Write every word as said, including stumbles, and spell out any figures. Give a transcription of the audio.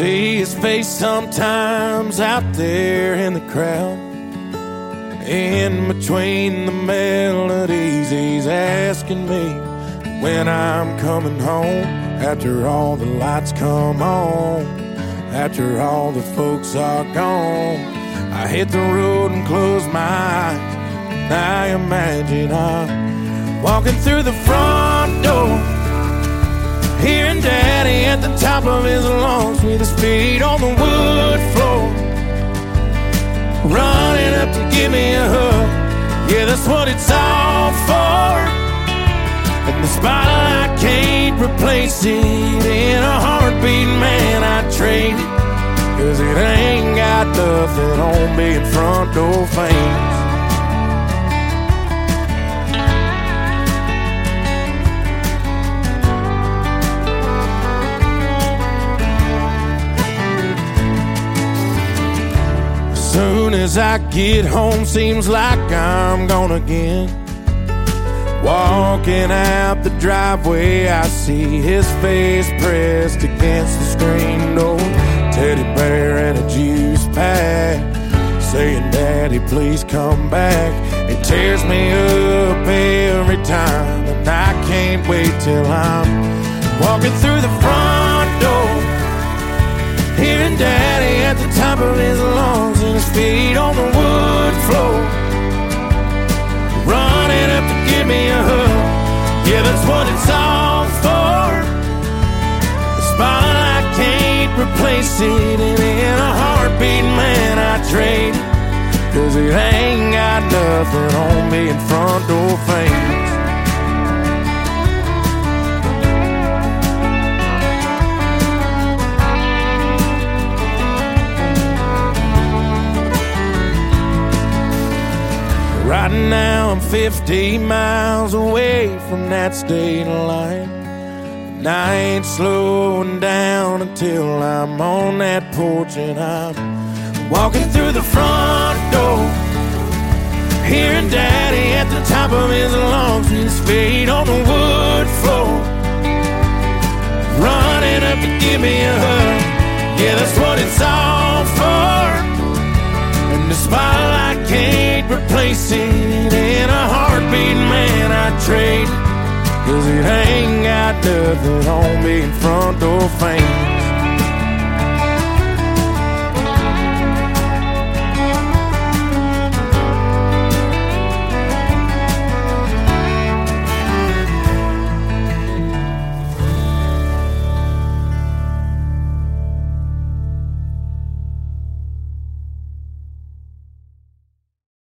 see his face sometimes out there in the crowd. In between the melodies, he's asking me when I'm coming home. After all the lights come on, after all the folks are gone, I hit the road and close my eyes. I imagine I'm walking through the front door, hearing Daddy at the top of his lungs with his feet on the wood floor, running up to give me a hug. Yeah, that's what it's all for. And the spotlight can't replace it. In a heartbeat, man, I'd trade it, 'cause it ain't got nothing on being front door famous. Soon as I get home, seems like I'm gone again. Walking out the driveway, I see his face pressed against the screen door. Teddy bear and a juice pack, saying, Daddy, please come back. It tears me up every time, and I can't wait till I'm walking through the front door, hearing Daddy at the top of his lungs and his feet on the wood floor, running up to give me a hug. Yeah, that's what it's all for. The spotlight can't replace it, and in a heartbeat, man, I trade it, 'cause it ain't got nothing on being front door famous. Right now I'm fifty miles away from that state line, and I ain't slowing down until I'm on that porch and I'm walking through the front door, hearing Daddy at the top of his lungs with his feet on the wood floor, running up to give me a hug. Yeah, that's what it's all for. And the spotlight can't replace it. In a heartbeat, man, I'd trade it, 'cause it ain't got nothing on being front door famous.